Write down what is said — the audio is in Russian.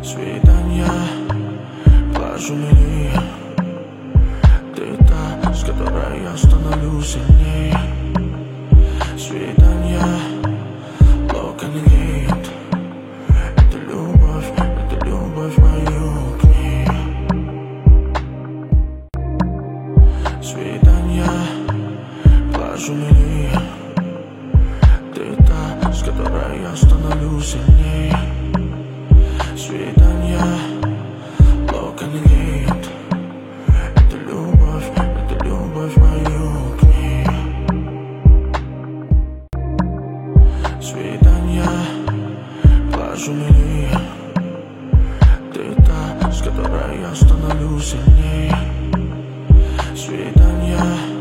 Свидания, плачу мили. Ты та, с которой я становлюсь сильней. Свидания, локон лит. Это любовь мою к ней. Свидания, плачу мили. Ты та, с которой я становлюсь сильней. Свидания, локон лит. Это любовь мою к ней. Свидания, плачу мили. Ты та, с которой я становлюсь сильней. Свидания.